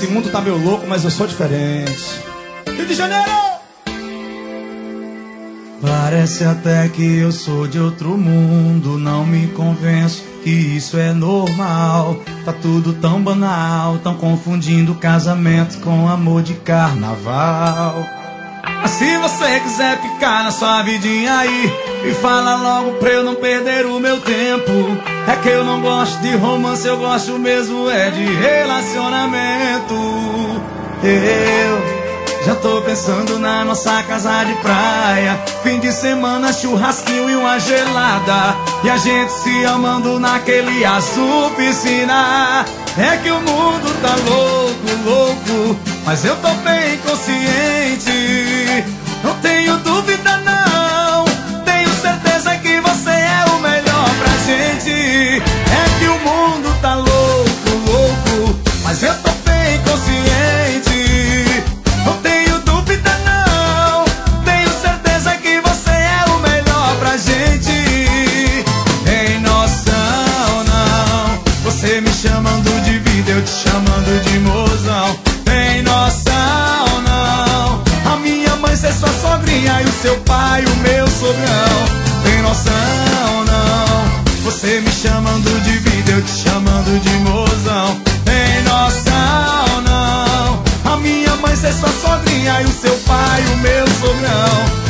Esse mundo tá meio louco, mas eu sou diferente. Rio de Janeiro! Parece até que eu sou de outro mundo. Não me convenço que isso é normal. Tá tudo tão banal, tão confundindo casamento com amor de carnaval. Mas se você quiser ficar na sua vidinha aí, me fala logo pra eu não perder o meu tempo. É que eu não gosto de romance, eu gosto mesmo é de relacionamento. Eu já tô pensando na nossa casa de praia, fim de semana, churrasquinho e uma gelada, e a gente se amando naquele azul piscina. É que o mundo tá louco, louco, mas eu tô bem consciente. Não tenho dúvida não, tenho certeza que você é o melhor pra gente. É que o mundo tá louco, louco, mas eu tô bem consciente. Não tenho dúvida não, tenho certeza que você é o melhor pra gente. Tem noção não, você me chamando de vida, eu te chamando de mozão. Tem noção não, a minha mãe ser sua sogrinha e o seu pai o meu sogrão. Tem noção não, você me chamando de vida, eu te chamando de mozão. Tem noção não, a minha mãe ser sua sogrinha e o seu pai o meu sogrão.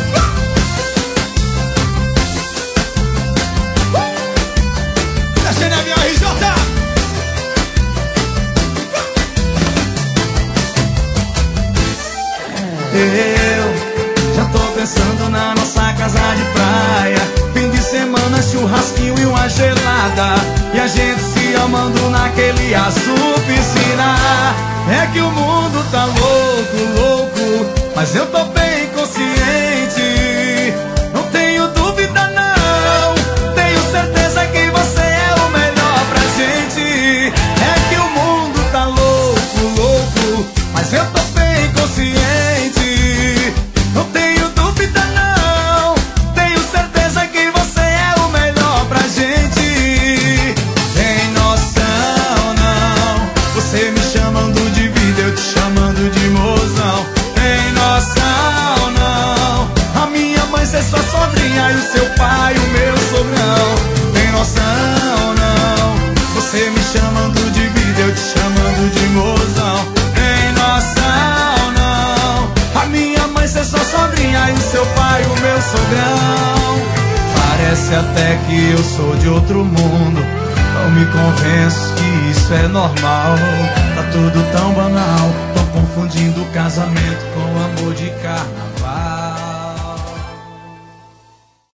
Deixa na minha RJ! Eu já tô pensando na nossa casa de praia, fim de semana, churrasquinho e uma gelada, e a gente se amando naquele azul piscina. É que o mundo tá louco, louco, mas eu tô bem consciente. Não tenho dúvida não, tenho certeza que você é o melhor pra gente. É que o mundo tá louco, louco, mas eu tô bem consciente. Não tenho dúvida não, tenho certeza que você é o melhor pra gente. Tem noção não, você me chamando de vida, eu te chamando de mozão. Tem noção não, a minha mãe ser sua sogrinha e o seu pai o meu sogrão. Tem noção não, você me chamando de vida, eu te chamando de mozão. Tem noção não, a minha mãe ser sua sogrinha e o seu pai o meu sogrão. Parece até que eu sou de outro mundo, não me convenço que isso é normal. Tá tudo tão banal, tô confundindo casamento com amor de carnaval.